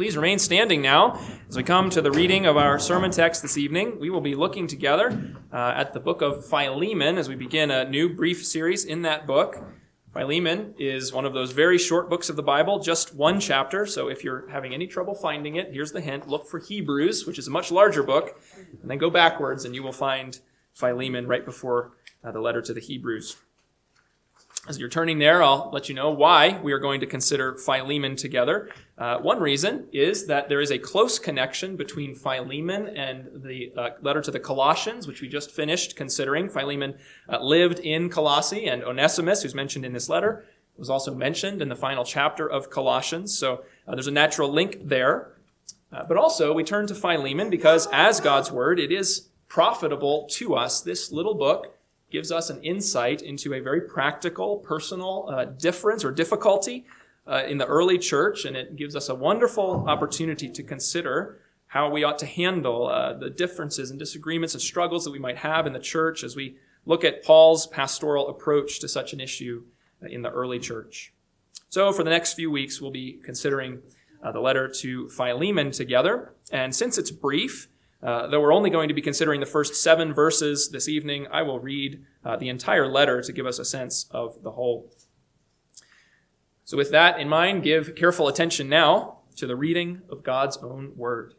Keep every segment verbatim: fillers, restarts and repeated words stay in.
Please remain standing now as we come to the reading of our sermon text this evening. We will be looking together uh, at the book of Philemon as we begin a new brief series in that book. Philemon is one of those very short books of the Bible, just one chapter. So if you're having any trouble finding it, here's the hint. Look for Hebrews, which is a much larger book, and then go backwards and you will find Philemon right before uh, the letter to the Hebrews. As you're turning there, I'll let you know why we are going to consider Philemon together. Uh, one reason is that there is a close connection between Philemon and the uh, letter to the Colossians, which we just finished considering. Philemon uh, lived in Colossae, and Onesimus, who's mentioned in this letter, was also mentioned in the final chapter of Colossians. So uh, there's a natural link there. Uh, but also, we turn to Philemon because, as God's word, it is profitable to us. This little book gives us an insight into a very practical, personal uh, difference or difficulty uh, in the early church, and it gives us a wonderful opportunity to consider how we ought to handle uh, the differences and disagreements and struggles that we might have in the church as we look at Paul's pastoral approach to such an issue in the early church. So for the next few weeks, we'll be considering uh, the letter to Philemon together, and since it's brief, Uh, though we're only going to be considering the first seven verses this evening, I will read uh, the entire letter to give us a sense of the whole. So with that in mind, give careful attention now to the reading of God's own word.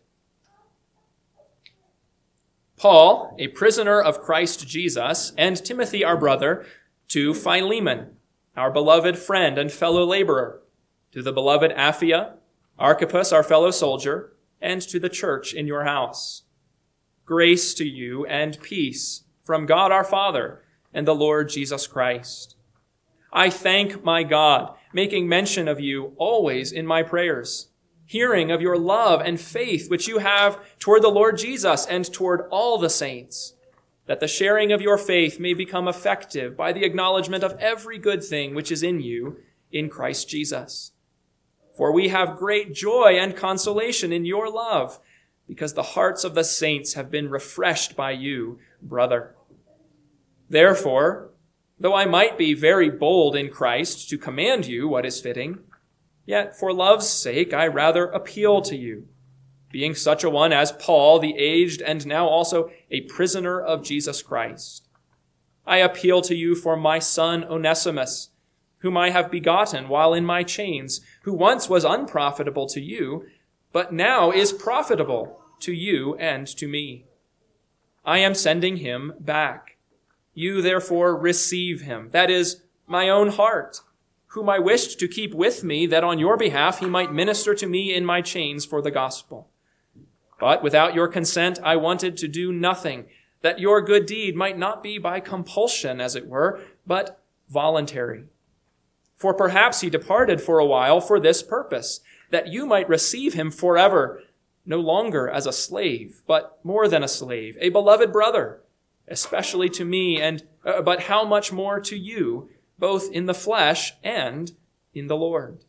Paul, a prisoner of Christ Jesus, and Timothy, our brother, to Philemon, our beloved friend and fellow laborer, to the beloved Apphia, Archippus, our fellow soldier, and to the church in your house. Grace to you and peace from God our Father and the Lord Jesus Christ. I thank my God, making mention of you always in my prayers, hearing of your love and faith which you have toward the Lord Jesus and toward all the saints, that the sharing of your faith may become effective by the acknowledgement of every good thing which is in you in Christ Jesus. For we have great joy and consolation in your love, because the hearts of the saints have been refreshed by you, brother. Therefore, though I might be very bold in Christ to command you what is fitting, yet for love's sake I rather appeal to you, being such a one as Paul, the aged and now also a prisoner of Jesus Christ. I appeal to you for my son Onesimus, whom I have begotten while in my chains, who once was unprofitable to you, but now is profitable to you and to me. I am sending him back. You therefore receive him, that is, my own heart, whom I wished to keep with me, that on your behalf he might minister to me in my chains for the gospel. But without your consent I wanted to do nothing, that your good deed might not be by compulsion, as it were, but voluntary. For perhaps he departed for a while for this purpose, that you might receive him forever, no longer as a slave, but more than a slave, a beloved brother, especially to me, and uh, but how much more to you, both in the flesh and in the Lord.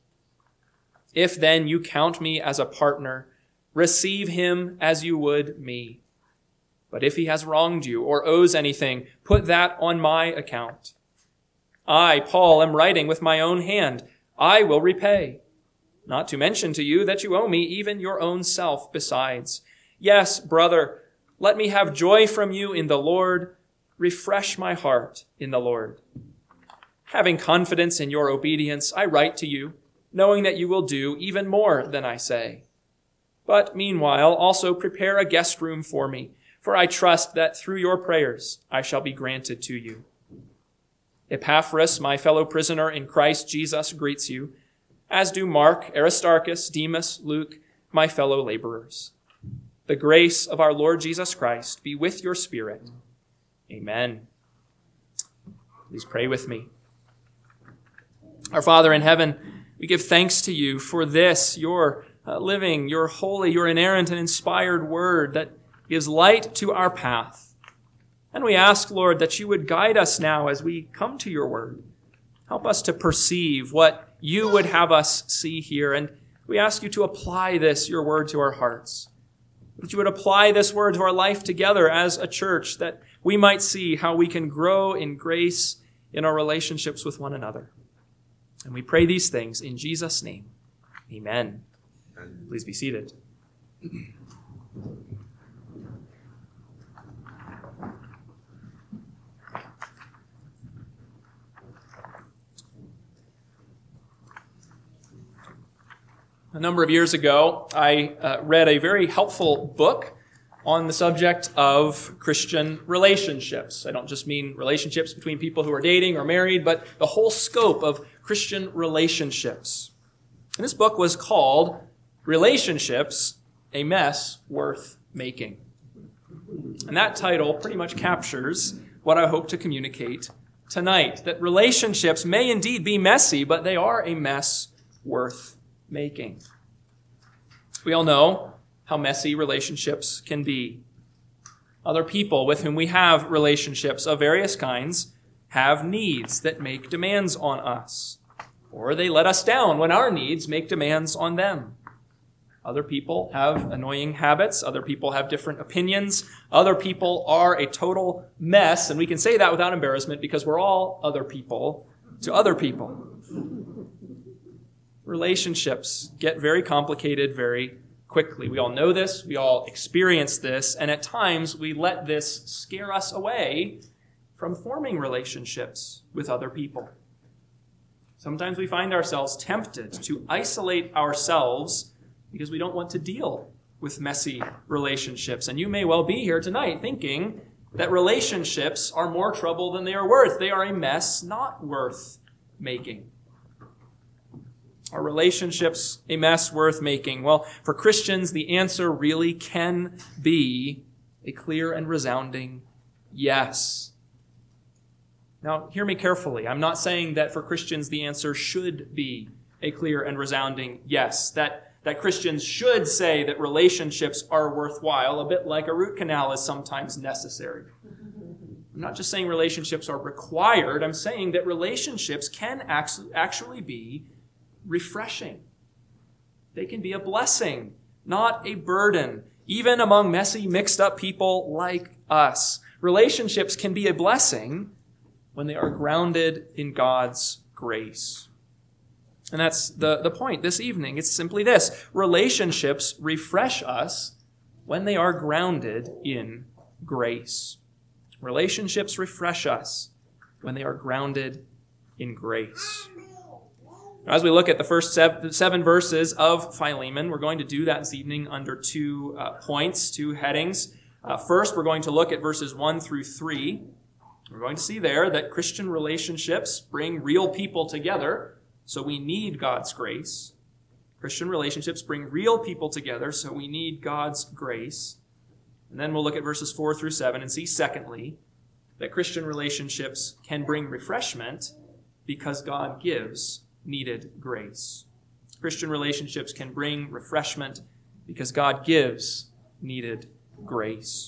If then you count me as a partner, receive him as you would me. But if he has wronged you or owes anything, put that on my account. I, Paul, am writing with my own hand. I will repay. Not to mention to you that you owe me even your own self besides. Yes, brother, let me have joy from you in the Lord. Refresh my heart in the Lord. Having confidence in your obedience, I write to you, knowing that you will do even more than I say. But meanwhile, also prepare a guest room for me, for I trust that through your prayers I shall be granted to you. Epaphras, my fellow prisoner in Christ Jesus, greets you, as do Mark, Aristarchus, Demas, Luke, my fellow laborers. The grace of our Lord Jesus Christ be with your spirit. Amen. Please pray with me. Our Father in heaven, we give thanks to you for this, your uh, living, your holy, your inerrant and inspired word that gives light to our path. And we ask, Lord, that you would guide us now as we come to your word. Help us to perceive what you would have us see here. And we ask you to apply this, your word, to our hearts. That you would apply this word to our life together as a church, that we might see how we can grow in grace in our relationships with one another. And we pray these things in Jesus' name. Amen. Please be seated. A number of years ago, I uh, read a very helpful book on the subject of Christian relationships. I don't just mean relationships between people who are dating or married, but the whole scope of Christian relationships. And this book was called Relationships, a Mess Worth Making. And that title pretty much captures what I hope to communicate tonight, that relationships may indeed be messy, but they are a mess worth making. We all know how messy relationships can be. Other people with whom we have relationships of various kinds have needs that make demands on us, or they let us down when our needs make demands on them. Other people have annoying habits. Other people have different opinions. Other people are a total mess, and we can say that without embarrassment because we're all other people to other people. Relationships get very complicated very quickly. We all know this. We all experience this. And at times, we let this scare us away from forming relationships with other people. Sometimes we find ourselves tempted to isolate ourselves because we don't want to deal with messy relationships. And you may well be here tonight thinking that relationships are more trouble than they are worth. They are a mess not worth making. Are relationships a mess worth making? Well, for Christians, the answer really can be a clear and resounding yes. Now, hear me carefully. I'm not saying that for Christians the answer should be a clear and resounding yes, that, that Christians should say that relationships are worthwhile, a bit like a root canal is sometimes necessary. I'm not just saying relationships are required. I'm saying that relationships can actually be refreshing. They can be a blessing, not a burden, even among messy, mixed up people like us. Relationships can be a blessing when they are grounded in God's grace. And that's the, the point this evening. It's simply this. Relationships refresh us when they are grounded in grace. Relationships refresh us when they are grounded in grace. As we look at the first seven verses of Philemon, we're going to do that this evening under two uh, points, two headings. Uh, first, we're going to look at verses one through three. We're going to see there that Christian relationships bring real people together, so we need God's grace. Christian relationships bring real people together, so we need God's grace. And then we'll look at verses four through seven and see, secondly, that Christian relationships can bring refreshment because God gives needed grace. Christian relationships can bring refreshment because God gives needed grace.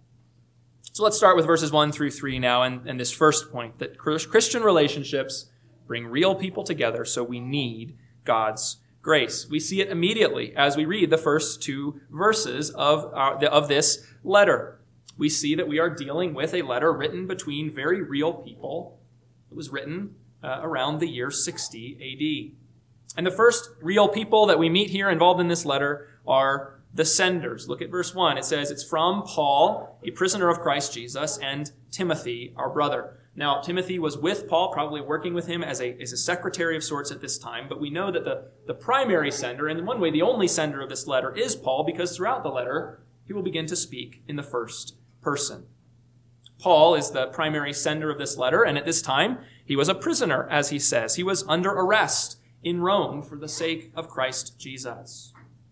So let's start with verses one through three now, and, and this first point, that Christian relationships bring real people together, so we need God's grace. We see it immediately as we read the first two verses of, our, of this letter. We see that we are dealing with a letter written between very real people. It was written Uh, around the year sixty A D. And the first real people that we meet here involved in this letter are the senders. Look at verse one. It says it's from Paul, a prisoner of Christ Jesus, and Timothy, our brother. Now, Timothy was with Paul, probably working with him as a, as a secretary of sorts at this time, but we know that the, the primary sender, and in one way the only sender of this letter, is Paul, because throughout the letter he will begin to speak in the first person. Paul is the primary sender of this letter, and at this time, he was a prisoner, as he says. He was under arrest in Rome for the sake of Christ Jesus.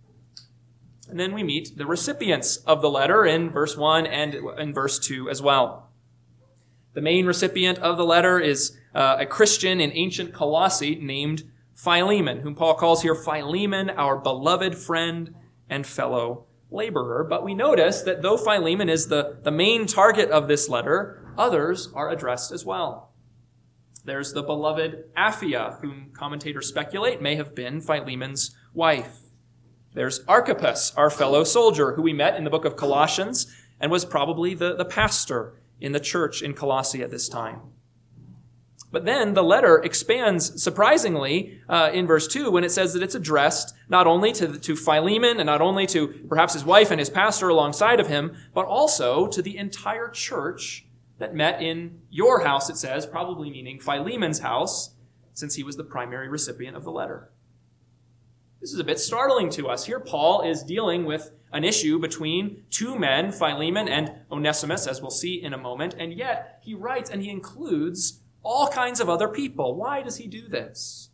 And then we meet the recipients of the letter in verse one and in verse two as well. The main recipient of the letter is uh, a Christian in ancient Colossae named Philemon, whom Paul calls here Philemon, our beloved friend and fellow laborer. But we notice that though Philemon is the, the main target of this letter, others are addressed as well. There's the beloved Apphia, whom commentators speculate may have been Philemon's wife. There's Archippus, our fellow soldier, who we met in the book of Colossians and was probably the, the pastor in the church in Colossae at this time. But then the letter expands surprisingly uh, in verse two when it says that it's addressed not only to, to Philemon and not only to perhaps his wife and his pastor alongside of him, but also to the entire church that met in your house, it says, probably meaning Philemon's house, since he was the primary recipient of the letter. This is a bit startling to us. Here Paul is dealing with an issue between two men, Philemon and Onesimus, as we'll see in a moment, and yet he writes and he includes all kinds of other people. Why does he do this?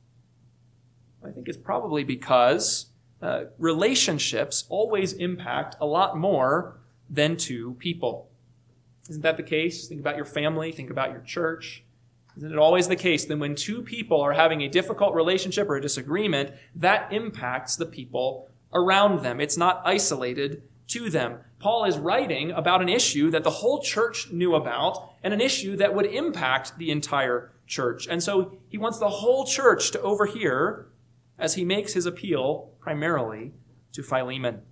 I think it's probably because uh, relationships always impact a lot more than two people. Isn't that the case? Think about your family, think about your church. Isn't it always the case that when two people are having a difficult relationship or a disagreement, that impacts the people around them? It's not isolated to them. Paul is writing about an issue that the whole church knew about and an issue that would impact the entire church. And so he wants the whole church to overhear as he makes his appeal primarily to Philemon.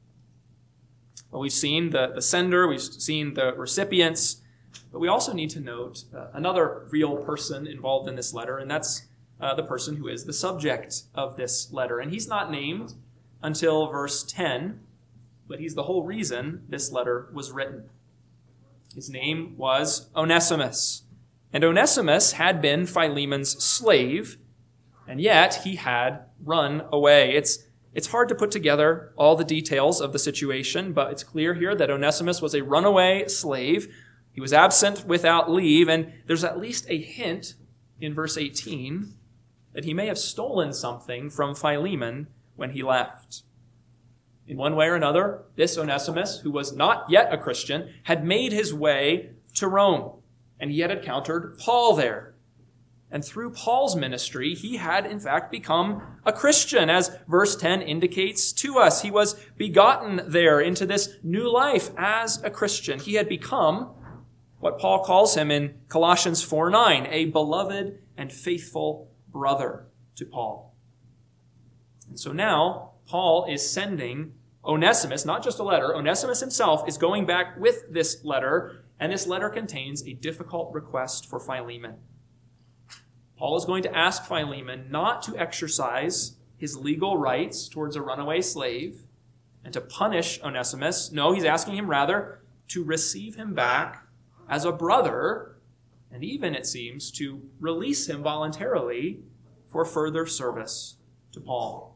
Well, we've seen the, the sender, we've seen the recipients, but we also need to note uh, another real person involved in this letter, and that's uh, the person who is the subject of this letter. And he's not named until verse ten, but he's the whole reason this letter was written. His name was Onesimus. And Onesimus had been Philemon's slave, and yet he had run away. It's, it's hard to put together all the details of the situation, but it's clear here that Onesimus was a runaway slave. He was absent without leave, and there's at least a hint in verse eighteen that he may have stolen something from Philemon when he left. In one way or another, this Onesimus, who was not yet a Christian, had made his way to Rome, and he had encountered Paul there. And through Paul's ministry, he had in fact become a Christian, as verse ten indicates to us. He was begotten there into this new life as a Christian. He had become what Paul calls him in Colossians four nine, a beloved and faithful brother to Paul. And so now, Paul is sending Onesimus, not just a letter, Onesimus himself is going back with this letter, and this letter contains a difficult request for Philemon. Paul is going to ask Philemon not to exercise his legal rights towards a runaway slave and to punish Onesimus. No, he's asking him rather to receive him back as a brother, and even, it seems, to release him voluntarily for further service to Paul.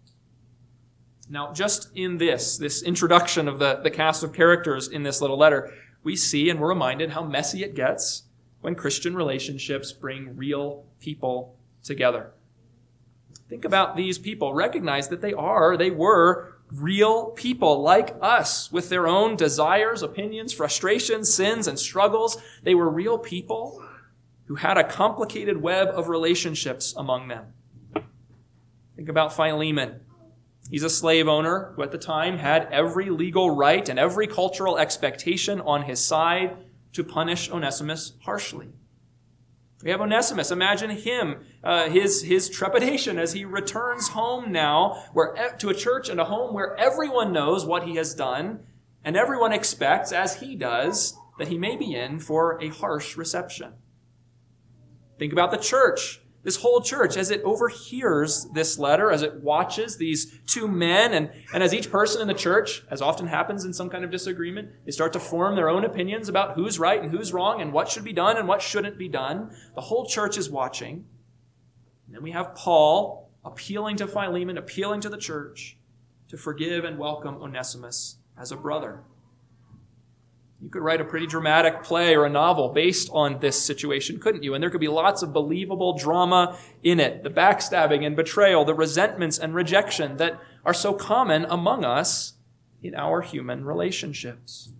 Now, just in this, this introduction of the, the cast of characters in this little letter, we see and we're reminded how messy it gets when Christian relationships bring real people together. Think about these people. Recognize that they are, they were real people like us with their own desires, opinions, frustrations, sins, and struggles. They were real people who had a complicated web of relationships among them. Think about Philemon. He's a slave owner who at the time had every legal right and every cultural expectation on his side to punish Onesimus harshly. We have Onesimus. Imagine him, uh, his, his trepidation as he returns home now where, to a church and a home where everyone knows what he has done, and everyone expects, as he does, that he may be in for a harsh reception. Think about the church. This whole church, as it overhears this letter, as it watches these two men, and, and as each person in the church, as often happens in some kind of disagreement, they start to form their own opinions about who's right and who's wrong and what should be done and what shouldn't be done. The whole church is watching. And then we have Paul appealing to Philemon, appealing to the church to forgive and welcome Onesimus as a brother. You could write a pretty dramatic play or a novel based on this situation, couldn't you? And there could be lots of believable drama in it. The backstabbing and betrayal, the resentments and rejection that are so common among us in our human relationships.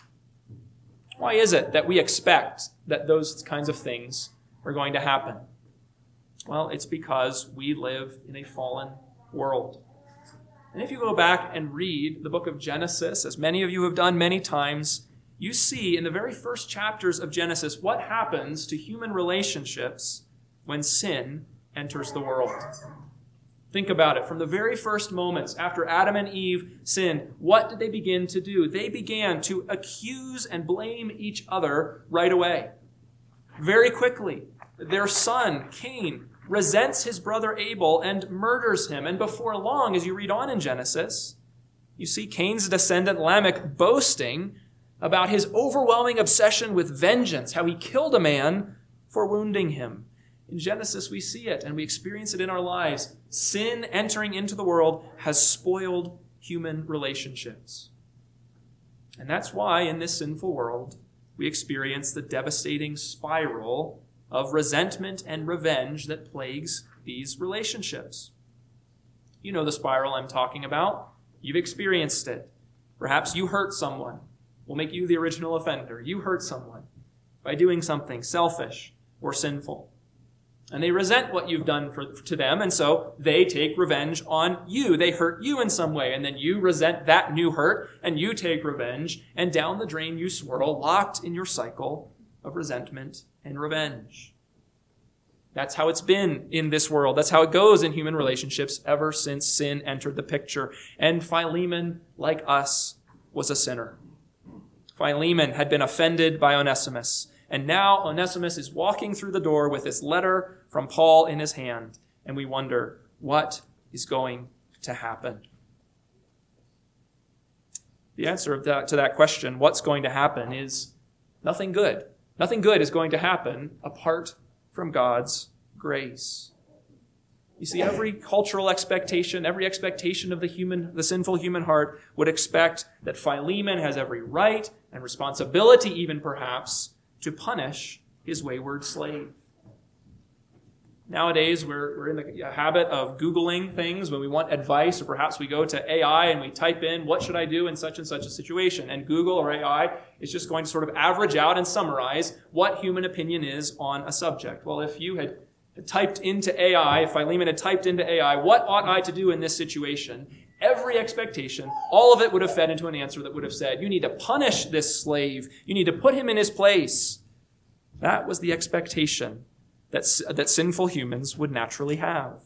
Why is it that we expect that those kinds of things are going to happen? Well, it's because we live in a fallen world. And if you go back and read the book of Genesis, as many of you have done many times, you see in the very first chapters of Genesis what happens to human relationships when sin enters the world. Think about it. From the very first moments after Adam and Eve sinned, what did they begin to do? They began to accuse and blame each other right away. Very quickly. Their son, Cain, resents his brother Abel and murders him. And before long, as you read on in Genesis, you see Cain's descendant Lamech boasting about his overwhelming obsession with vengeance, how he killed a man for wounding him. In Genesis, we see it and we experience it in our lives. Sin entering into the world has spoiled human relationships. And that's why in this sinful world, we experience the devastating spiral of resentment and revenge that plagues these relationships. You know the spiral I'm talking about. You've experienced it. Perhaps you hurt someone. Will make you the original offender. You hurt someone by doing something selfish or sinful. And they resent what you've done for, to them, and so they take revenge on you. They hurt you in some way, and then you resent that new hurt, and you take revenge, and down the drain you swirl, locked in your cycle of resentment and revenge. That's how it's been in this world. That's how it goes in human relationships ever since sin entered the picture. And Philemon, like us, was a sinner. Philemon had been offended by Onesimus, and now Onesimus is walking through the door with this letter from Paul in his hand, and we wonder, what is going to happen? The answer of that, to that question, what's going to happen, is nothing good. Nothing good is going to happen apart from God's grace. You see, every cultural expectation, every expectation of the human, the sinful human heart would expect that Philemon has every right and responsibility, even perhaps, to punish his wayward slave. Nowadays, we're, we're in the habit of Googling things when we want advice, or perhaps we go to A I and we type in, what should I do in such and such a situation? And Google or A I is just going to sort of average out and summarize what human opinion is on a subject. Well, if you had typed into A I, if Philemon had typed into A I, what ought I to do in this situation? Every expectation, all of it would have fed into an answer that would have said, you need to punish this slave. You need to put him in his place. That was the expectation that, that sinful humans would naturally have.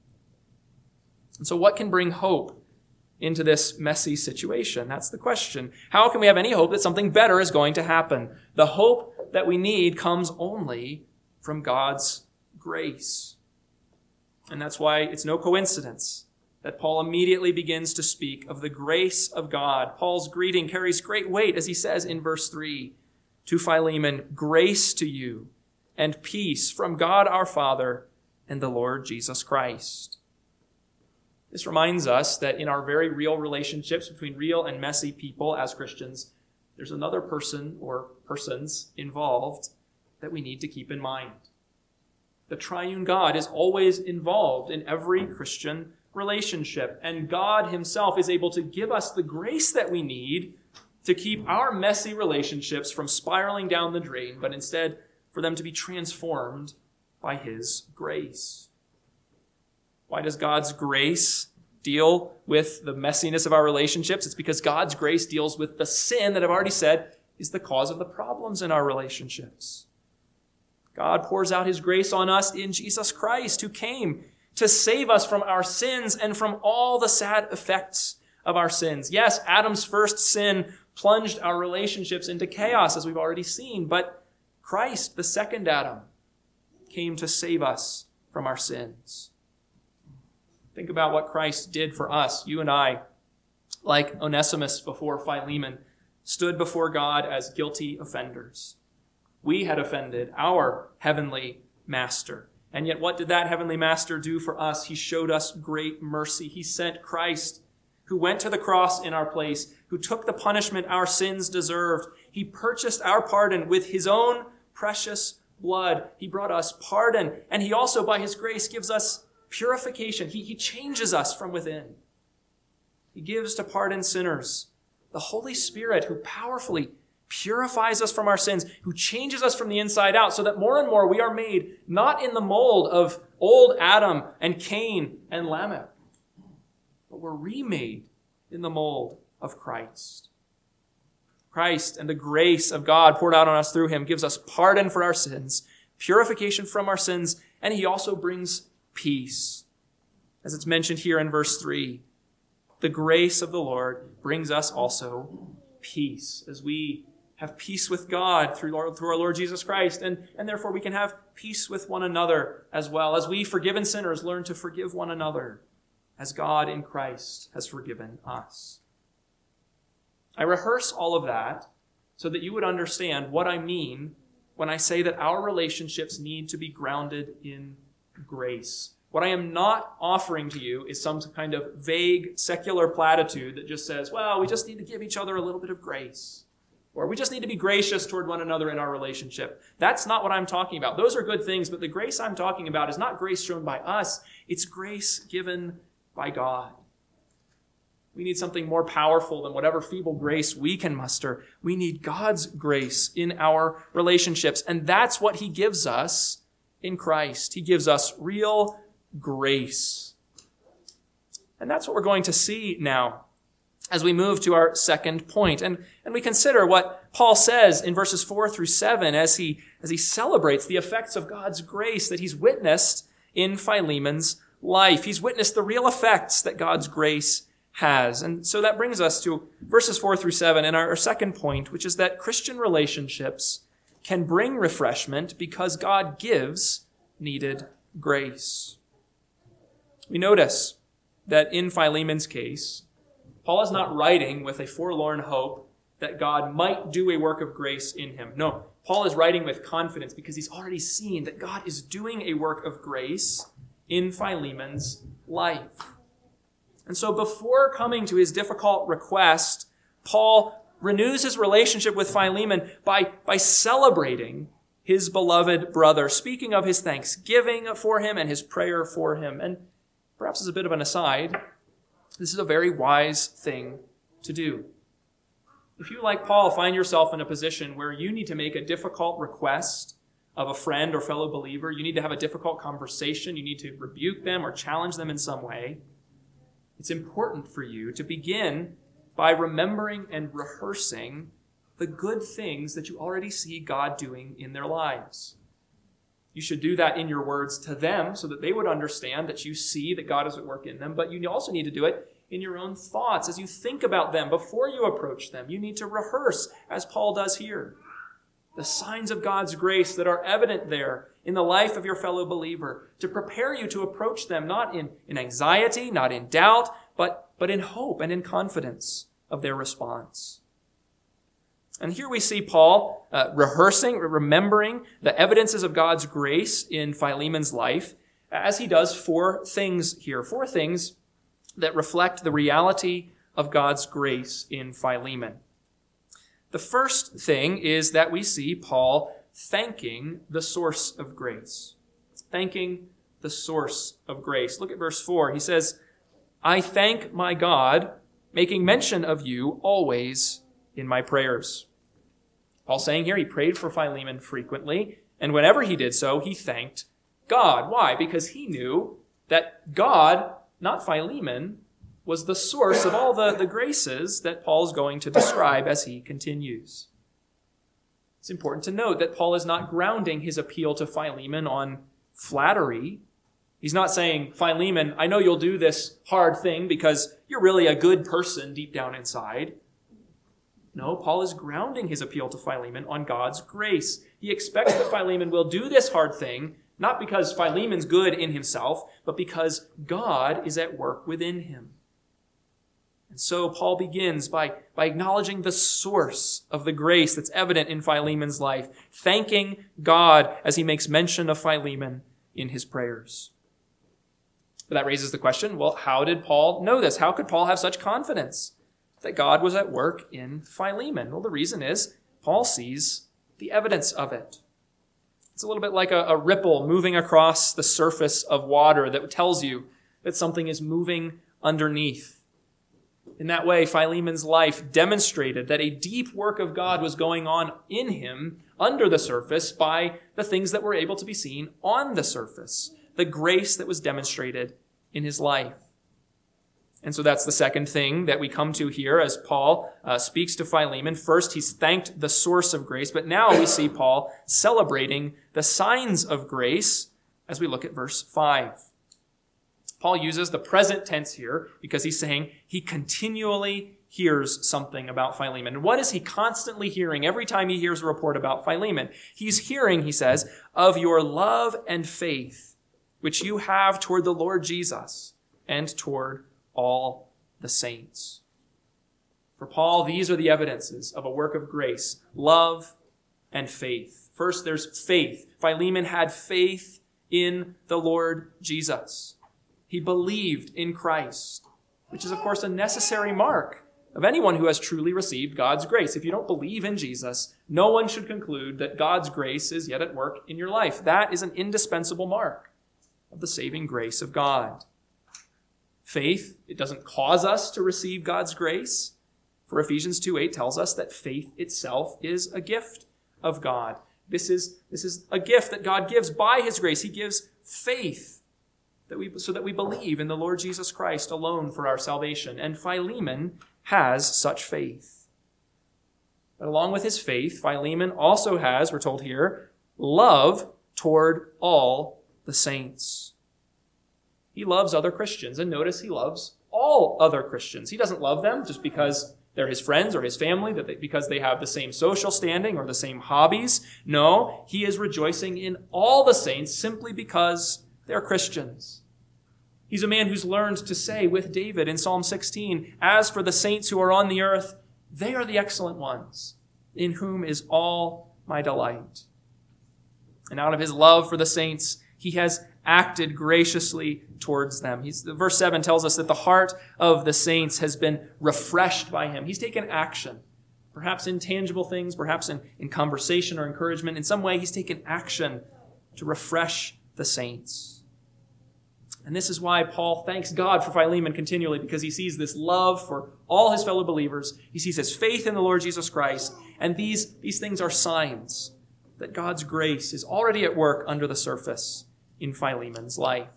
And so what can bring hope into this messy situation? That's the question. How can we have any hope that something better is going to happen? The hope that we need comes only from God's grace. And that's why it's no coincidence that Paul immediately begins to speak of the grace of God. Paul's greeting carries great weight as he says in verse three, to Philemon, grace to you and peace from God our Father and the Lord Jesus Christ. This reminds us that in our very real relationships between real and messy people as Christians, there's another person or persons involved that we need to keep in mind. The triune God is always involved in every Christian relationship, and God himself is able to give us the grace that we need to keep our messy relationships from spiraling down the drain, but instead for them to be transformed by his grace. Why does God's grace deal with the messiness of our relationships? It's because God's grace deals with the sin that I've already said is the cause of the problems in our relationships. God pours out his grace on us in Jesus Christ, who came to save us from our sins and from all the sad effects of our sins. Yes, Adam's first sin plunged our relationships into chaos, as we've already seen, but Christ, the second Adam, came to save us from our sins. Think about what Christ did for us. You and I, like Onesimus before Philemon, stood before God as guilty offenders. We had offended our heavenly master. And yet what did that heavenly master do for us? He showed us great mercy. He sent Christ, who went to the cross in our place, who took the punishment our sins deserved. He purchased our pardon with his own precious blood. He brought us pardon, and he also, by his grace, gives us purification. He, he changes us from within. He gives to pardon sinners the Holy Spirit, who powerfully purifies us from our sins, who changes us from the inside out, so that more and more we are made not in the mold of old Adam and Cain and Lamech, but we're remade in the mold of Christ. Christ and the grace of God poured out on us through him gives us pardon for our sins, purification from our sins, and he also brings peace. As it's mentioned here in verse three, the grace of the Lord brings us also peace, as we have peace with God through, Lord, through our Lord Jesus Christ, and, and therefore we can have peace with one another as well, as we forgiven sinners learn to forgive one another, as God in Christ has forgiven us. I rehearse all of that so that you would understand what I mean when I say that our relationships need to be grounded in grace. What I am not offering to you is some kind of vague secular platitude that just says, well, we just need to give each other a little bit of grace. Or we just need to be gracious toward one another in our relationship. That's not what I'm talking about. Those are good things, but the grace I'm talking about is not grace shown by us. It's grace given by God. We need something more powerful than whatever feeble grace we can muster. We need God's grace in our relationships. And that's what he gives us in Christ. He gives us real grace. And that's what we're going to see now as we move to our second point. And, and we consider what Paul says in verses four through seven as he, as he celebrates the effects of God's grace that he's witnessed in Philemon's life. He's witnessed the real effects that God's grace has. And so that brings us to verses four through seven and our, our second point, which is that Christian relationships can bring refreshment because God gives needed grace. We notice that in Philemon's case, Paul is not writing with a forlorn hope that God might do a work of grace in him. No, Paul is writing with confidence because he's already seen that God is doing a work of grace in Philemon's life. And so before coming to his difficult request, Paul renews his relationship with Philemon by, by celebrating his beloved brother, speaking of his thanksgiving for him and his prayer for him. And perhaps as a bit of an aside, this is a very wise thing to do. If you, like Paul, find yourself in a position where you need to make a difficult request of a friend or fellow believer, you need to have a difficult conversation, you need to rebuke them or challenge them in some way, it's important for you to begin by remembering and rehearsing the good things that you already see God doing in their lives. You should do that in your words to them so that they would understand that you see that God is at work in them, but you also need to do it in your own thoughts as you think about them before you approach them. You need to rehearse, as Paul does here, the signs of God's grace that are evident there in the life of your fellow believer, to prepare you to approach them not in, in anxiety, not in doubt, but, but in hope and in confidence of their response. And here we see Paul uh, rehearsing, remembering the evidences of God's grace in Philemon's life, as he does four things here, four things that reflect the reality of God's grace in Philemon. The first thing is that we see Paul thanking the source of grace. Thanking the source of grace. Look at verse four. He says, I thank my God, making mention of you always in my prayers. Paul saying here he prayed for Philemon frequently, and whenever he did so, he thanked God. Why? Because he knew that God, not Philemon, was the source of all the, the graces that Paul's going to describe as he continues. It's important to note that Paul is not grounding his appeal to Philemon on flattery. He's not saying, Philemon, I know you'll do this hard thing because you're really a good person deep down inside. No, Paul is grounding his appeal to Philemon on God's grace. He expects that Philemon will do this hard thing, not because Philemon's good in himself, but because God is at work within him. And so Paul begins by, by acknowledging the source of the grace that's evident in Philemon's life, thanking God as he makes mention of Philemon in his prayers. But that raises the question, well, how did Paul know this? How could Paul have such confidence that God was at work in Philemon? Well, the reason is Paul sees the evidence of it. It's a little bit like a, a ripple moving across the surface of water that tells you that something is moving underneath. In that way, Philemon's life demonstrated that a deep work of God was going on in him under the surface by the things that were able to be seen on the surface, the grace that was demonstrated in his life. And so that's the second thing that we come to here as Paul uh, speaks to Philemon. First, he's thanked the source of grace, but now we see Paul celebrating the signs of grace as we look at verse five. Paul uses the present tense here because he's saying he continually hears something about Philemon. And what is he constantly hearing every time he hears a report about Philemon? He's hearing, he says, of your love and faith, which you have toward the Lord Jesus and toward all the saints. For Paul, these are the evidences of a work of grace, love and faith. First, there's faith. Philemon had faith in the Lord Jesus. He believed in Christ, which is, of course, a necessary mark of anyone who has truly received God's grace. If you don't believe in Jesus, no one should conclude that God's grace is yet at work in your life. That is an indispensable mark of the saving grace of God. Faith, it doesn't cause us to receive God's grace. For Ephesians two eight tells us that faith itself is a gift of God. This is, this is a gift that God gives by his grace. He gives faith that we, so that we believe in the Lord Jesus Christ alone for our salvation. And Philemon has such faith. But along with his faith, Philemon also has, we're told here, love toward all the saints. He loves other Christians, and notice he loves all other Christians. He doesn't love them just because they're his friends or his family, that they, because they have the same social standing or the same hobbies. No, he is rejoicing in all the saints simply because they're Christians. He's a man who's learned to say with David in Psalm sixteen, as for the saints who are on the earth, they are the excellent ones, in whom is all my delight. And out of his love for the saints, he has acted graciously towards them. He's, verse seven tells us that the heart of the saints has been refreshed by him. He's taken action, perhaps in tangible things, perhaps in, in conversation or encouragement. In some way, he's taken action to refresh the saints. And this is why Paul thanks God for Philemon continually, because he sees this love for all his fellow believers. He sees his faith in the Lord Jesus Christ. And these, these things are signs that God's grace is already at work under the surface in Philemon's life.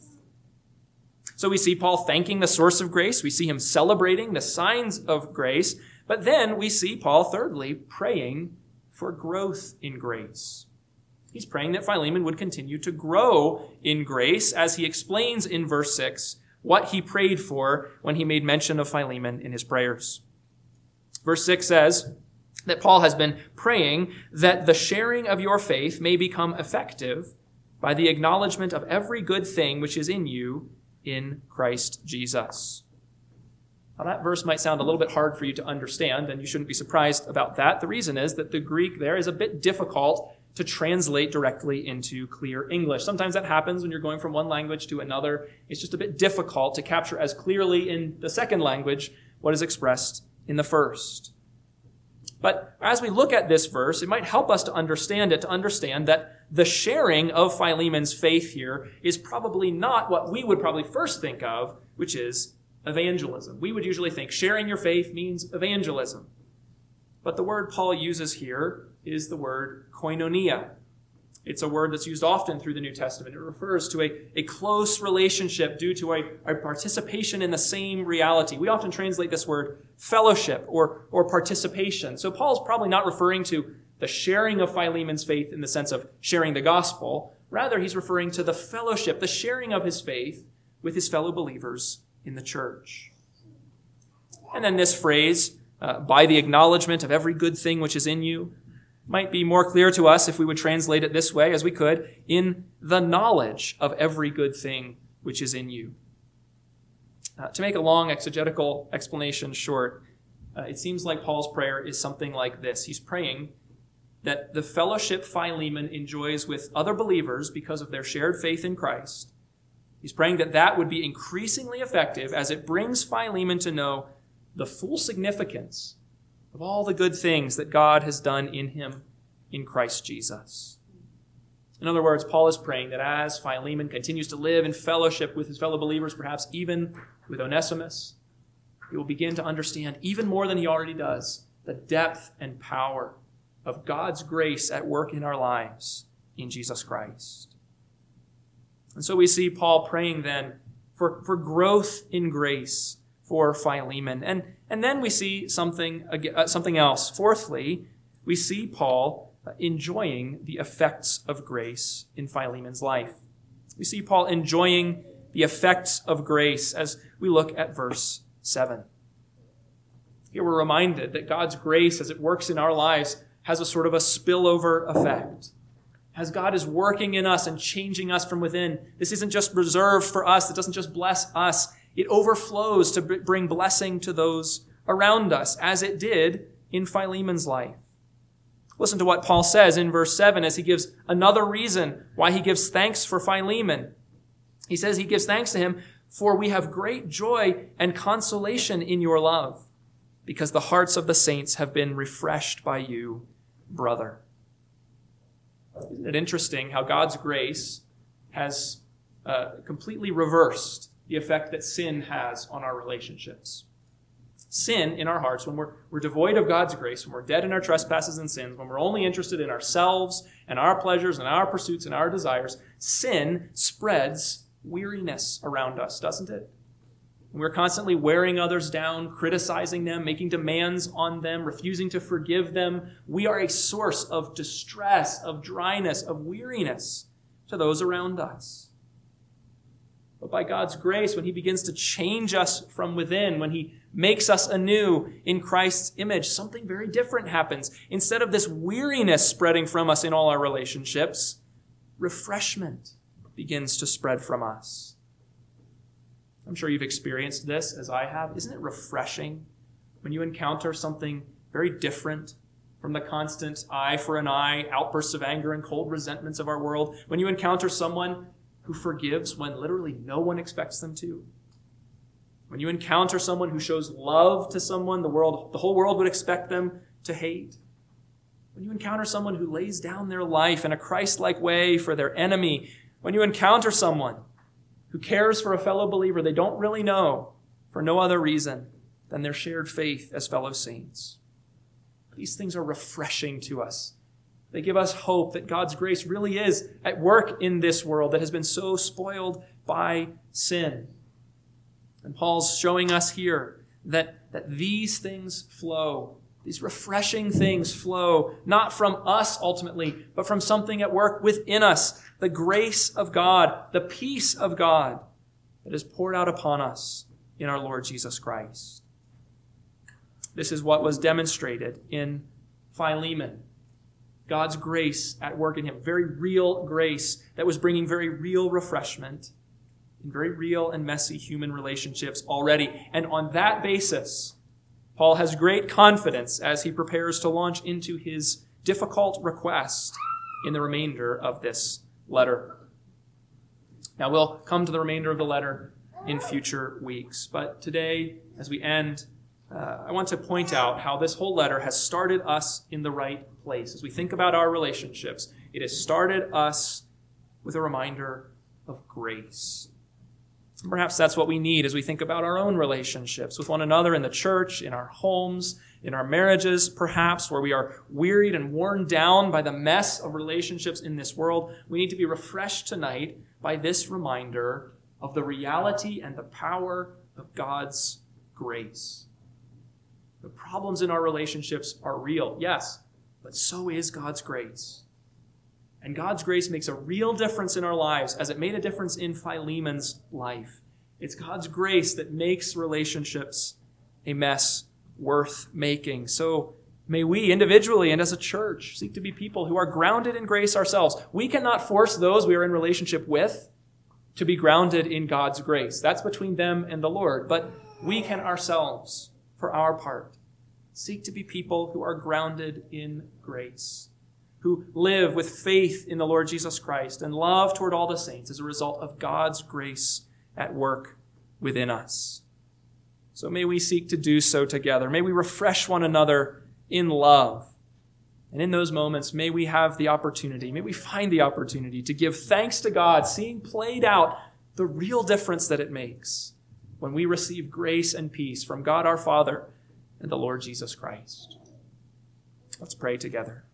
So we see Paul thanking the source of grace. We see him celebrating the signs of grace. But then we see Paul, thirdly, praying for growth in grace. He's praying that Philemon would continue to grow in grace, as he explains in verse six what he prayed for when he made mention of Philemon in his prayers. Verse six says that Paul has been praying that the sharing of your faith may become effective by the acknowledgement of every good thing which is in you in Christ Jesus. Now that verse might sound a little bit hard for you to understand, and you shouldn't be surprised about that. The reason is that the Greek there is a bit difficult to translate directly into clear English. Sometimes that happens when you're going from one language to another. It's just a bit difficult to capture as clearly in the second language what is expressed in the first. But as we look at this verse, it might help us to understand it, to understand that the sharing of Philemon's faith here is probably not what we would probably first think of, which is evangelism. We would usually think sharing your faith means evangelism. But the word Paul uses here is the word koinonia. It's a word that's used often through the New Testament. It refers to a, a close relationship due to a, a participation in the same reality. We often translate this word fellowship or, or participation. So Paul's probably not referring to the sharing of Philemon's faith in the sense of sharing the gospel. Rather, he's referring to the fellowship, the sharing of his faith with his fellow believers in the church. And then this phrase, uh, by the acknowledgement of every good thing which is in you, might be more clear to us if we would translate it this way, as we could, in the knowledge of every good thing which is in you. Uh, to make a long exegetical explanation short, uh, it seems like Paul's prayer is something like this. He's praying that the fellowship Philemon enjoys with other believers because of their shared faith in Christ, he's praying that that would be increasingly effective as it brings Philemon to know the full significance of all the good things that God has done in him in Christ Jesus. In other words, Paul is praying that as Philemon continues to live in fellowship with his fellow believers, perhaps even with Onesimus, he will begin to understand even more than he already does the depth and power of God's grace at work in our lives in Jesus Christ. And so we see Paul praying then for, for growth in grace for Philemon. And, and then we see something, uh, something else. Fourthly, we see Paul enjoying the effects of grace in Philemon's life. We see Paul enjoying the effects of grace as we look at verse seven. Here we're reminded that God's grace, as it works in our lives, has a sort of a spillover effect. As God is working in us and changing us from within, this isn't just reserved for us. It doesn't just bless us. It overflows to bring blessing to those around us, as it did in Philemon's life. Listen to what Paul says in verse seven as he gives another reason why he gives thanks for Philemon. He says he gives thanks to him, for we have great joy and consolation in your love, because the hearts of the saints have been refreshed by you, brother. Isn't it interesting how God's grace has uh, completely reversed the effect that sin has on our relationships? Sin in our hearts, when we're, we're devoid of God's grace, when we're dead in our trespasses and sins, when we're only interested in ourselves and our pleasures and our pursuits and our desires, sin spreads weariness around us, doesn't it? We're constantly wearing others down, criticizing them, making demands on them, refusing to forgive them. We are a source of distress, of dryness, of weariness to those around us. But by God's grace, when he begins to change us from within, when he makes us anew in Christ's image, something very different happens. Instead of this weariness spreading from us in all our relationships, refreshment begins to spread from us. I'm sure you've experienced this as I have. Isn't it refreshing when you encounter something very different from the constant eye for an eye, outbursts of anger and cold resentments of our world? When you encounter someone who forgives when literally no one expects them to? When you encounter someone who shows love to someone the world, the whole world would expect them to hate? When you encounter someone who lays down their life in a Christ-like way for their enemy? When you encounter someone who cares for a fellow believer they don't really know for no other reason than their shared faith as fellow saints? These things are refreshing to us. They give us hope that God's grace really is at work in this world that has been so spoiled by sin. And Paul's showing us here that, that these things flow, these refreshing things flow, not from us ultimately, but from something at work within us, the grace of God, the peace of God that is poured out upon us in our Lord Jesus Christ. This is what was demonstrated in Philemon. God's grace at work in him, very real grace that was bringing very real refreshment in very real and messy human relationships already. And on that basis, Paul has great confidence as he prepares to launch into his difficult request in the remainder of this letter. Now, we'll come to the remainder of the letter in future weeks, but today, as we end, uh, I want to point out how this whole letter has started us in the right place. As we think about our relationships, it has started us with a reminder of grace. Perhaps that's what we need as we think about our own relationships with one another in the church, in our homes, in our marriages, perhaps, where we are wearied and worn down by the mess of relationships in this world. We need to be refreshed tonight by this reminder of the reality and the power of God's grace. The problems in our relationships are real, yes, but so is God's grace. And God's grace makes a real difference in our lives as it made a difference in Philemon's life. It's God's grace that makes relationships a mess worth making. So may we individually and as a church seek to be people who are grounded in grace ourselves. We cannot force those we are in relationship with to be grounded in God's grace. That's between them and the Lord. But we can ourselves, for our part, seek to be people who are grounded in grace, who live with faith in the Lord Jesus Christ and love toward all the saints as a result of God's grace at work within us. So may we seek to do so together. May we refresh one another in love. And in those moments, may we have the opportunity, may we find the opportunity to give thanks to God, seeing played out the real difference that it makes when we receive grace and peace from God our Father and the Lord Jesus Christ. Let's pray together.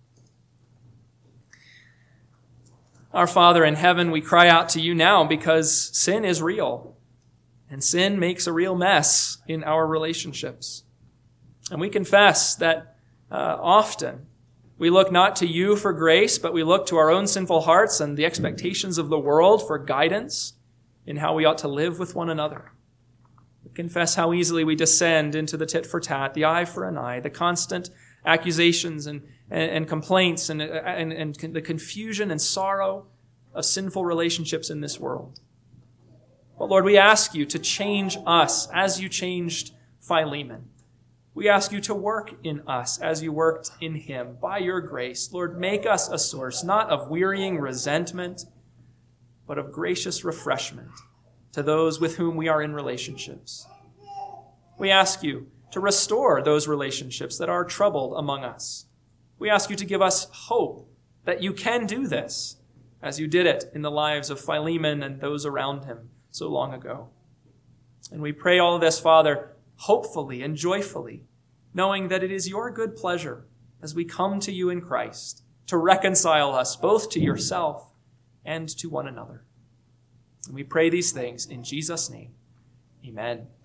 Our Father in heaven, we cry out to you now because sin is real, and sin makes a real mess in our relationships. And we confess that uh, often we look not to you for grace, but we look to our own sinful hearts and the expectations of the world for guidance in how we ought to live with one another. confess how easily we descend into the tit for tat, the eye for an eye, the constant accusations and, and, and complaints and, and, and the confusion and sorrow of sinful relationships in this world. But Lord, we ask you to change us as you changed Philemon. We ask you to work in us as you worked in him by your grace. Lord, make us a source not of wearying resentment, but of gracious refreshment to those with whom we are in relationships. We ask you to restore those relationships that are troubled among us. We ask you to give us hope that you can do this, as you did it in the lives of Philemon and those around him so long ago. And we pray all of this, Father, hopefully and joyfully, knowing that it is your good pleasure as we come to you in Christ to reconcile us both to yourself and to one another. And we pray these things in Jesus' name. Amen.